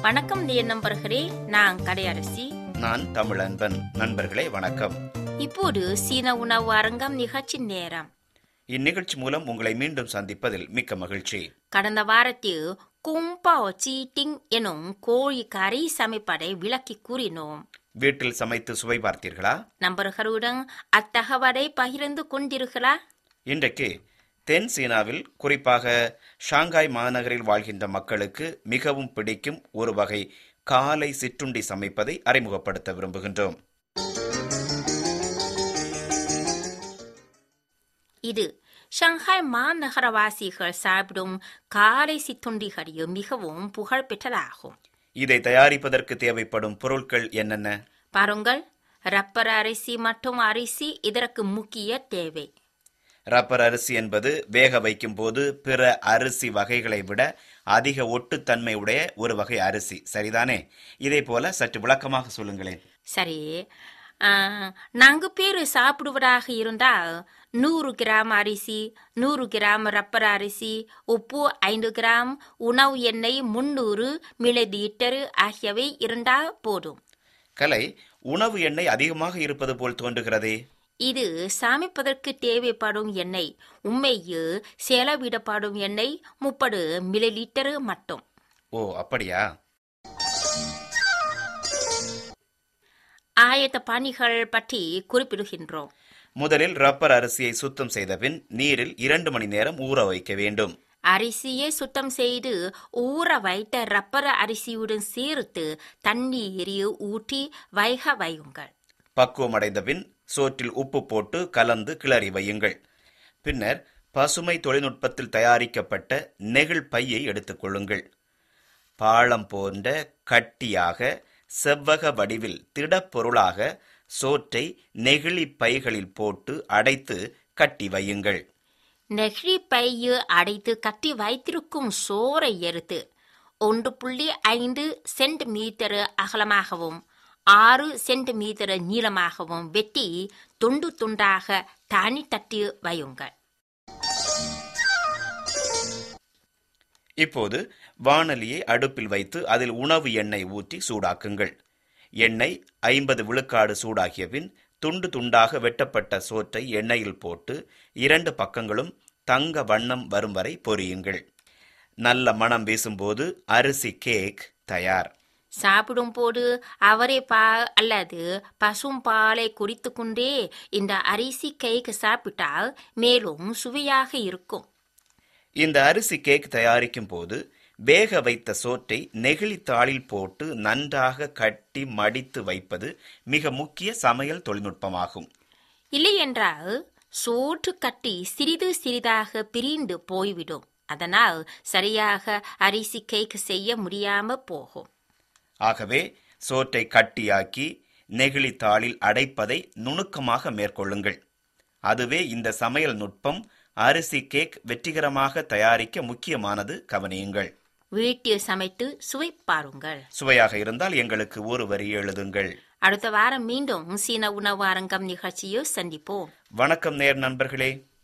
வணக்கம் நேர் நண்பர்களே, நான் கடையரசி. நான் தமிழன்பன். நண்பர்களே வணக்கம். இப்போது சீன உணவு அரங்கம் நிகழ்ச்சி நேரம். இந்நிகழ்ச்சி மூலம் உங்களை மீண்டும் சந்திப்பதில் மிக்க மகிழ்ச்சி. கடந்த வாரத்தில் கும்பாவ் சீட்டிங் எனும் கோழி கறி சமைப்பதை விளக்கி கூறினோம். வீட்டில் சமைத்து சுவை பார்த்தீர்களா? நண்பர்களுடன் அத்தகவலை பகிர்ந்து கொண்டீர்களா? இன்றைக்கு தென் சீனாவில், குறிப்பாக ஷாங்காய் மாநகரில் வாழ்கின்ற மக்களுக்கு மிகவும் பிடிக்கும் ஒரு வகை காலை சிற்றுண்டி சமைப்பதை அறிமுகப்படுத்த விரும்புகின்றோம். இது ஷாங்காய் மாநகரவாசிகள் சாப்பிடும் காலை சிற்றுண்டிகளில் மிகவும் புகழ் பெற்றதாகும். இதை தயாரிப்பதற்கு தேவைப்படும் பொருட்கள் என்னென்ன? பாருங்கள், ரப்பர் அரிசி மற்றும் அரிசி இதற்கு முக்கிய தேவை. ரப்பர் அரிசி என்பது வேக வைக்கும் போது பிற அரிசி வகைகளை விட அதிக ஒட்டுத்தன்மை உடைய ஒரு வகை அரிசி, சரிதானே? இதே போல சற்று விளக்கமாக சொல்லுங்களேன். சரி, 4 பேர் சாப்பிடுவதாக இருந்தால் 100 கிராம் அரிசி, 100 கிராம் ரப்பர் அரிசி, உப்பு 5 கிராம், உணவு எண்ணெய் 300 மில்லிலிட்டர் ஆகியவை இருந்தால் போதும். கலை, உணவு எண்ணெய் அதிகமாக இருப்பது போல் தோன்றுகிறதே. இது சமைப்பதற்கு தேவைப்படும் எண்ணெய். உண்மையில் செலவிடப்படும் எண்ணெய் 30 மில்லிலிட்டர் மட்டும். ஓ, அப்படியா? ஆயத்த பணிகள் பற்றி குறிப்பிடுகின்றோம். முதலில் ரப்பர் அரிசியை சுத்தம் செய்த பின் நீரில் 2 மணி நேரம் ஊற வைக்க வேண்டும். அரிசியை சுத்தம் செய்து ஊற வைத்த ரப்பர் அரிசியுடன் சேர்த்து தண்ணீரில் ஊற்றி வைக வையுங்கள். பக்குவமடைந்த பின் சோற்றில் உப்பு போட்டு கலந்து கிளறி வையுங்கள். பின்னர் பசுமை தொழில்நுட்பத்தில் தயாரிக்கப்பட்ட நெகிழ் பையை எடுத்துக் கொள்ளுங்கள். பாளம் போன்ற கட்டியாக செவ்வக வடிவில் திடப்பொருளாக சோற்றை நெகிழி பைகளில் போட்டு அடைத்து கட்டி வையுங்கள். நெகிழி பையை அடைத்து கட்டி வைத்திருக்கும் சோறை எடுத்து 1.5 சென்டிமீட்டர் அகலமாகவும் 6 சென்டிமீட்டர் நீளமாகவும் வெட்டி துண்டு துண்டாக தனி தட்டி வையுங்கள். இப்போது வாணலியை அடுப்பில் வைத்து அதில் உணவு எண்ணெய் ஊற்றி சூடாக்குங்கள். எண்ணெய் 50 விழுக்காடு சூடாகிய பின் துண்டு துண்டாக வெட்டப்பட்ட சோற்றை எண்ணெயில் போட்டு 2 பக்கங்களும் தங்க வண்ணம் வரும் வரை பொரியுங்கள். நல்ல மணம் வீசும்போது அரிசி கேக் தயார். சாப்பிடும் போது அவரைப்பால் அல்லது பசும் பாலை குடித்து கொண்டே இந்த அரிசி கேக் சாப்பிட்டால் மேலும் சுவையாக இருக்கும். இந்த அரிசி கேக் தயாரிக்கும் போது வேக வைத்த சோற்றை நெகிழி தாளில் போட்டு நன்றாக கட்டி மடித்து வைப்பது மிக முக்கிய சமையல் தொழில்நுட்பமாகும். இல்லையென்றால் சோற்று கட்டி சிறிது சிறிதாக பிரிந்து போய்விடும். அதனால் சரியாக அரிசி கேக் செய்ய முடியாம போகும். ஆகவே சோற்றை கட்டியாக்கி நெகிழி தாளில் அடைப்பதை நுணுக்கமாக மேற்கொள்ளுங்கள். அதுவே இந்த சமையல் நுட்பம் அரிசி கேக் வெற்றிகரமாக தயாரிக்க முக்கியமானது. கவனியுங்கள். வீட்டில் சமைத்து சுவை பாருங்கள். சுவையாக இருந்தால் எங்களுக்கு ஒரு வரி எழுதுங்கள். அடுத்த வாரம் மீண்டும் சீன உணவு அரங்கம் நிகழ்ச்சியில் சந்திப்போம். வணக்கம் நேர் நண்பர்களே.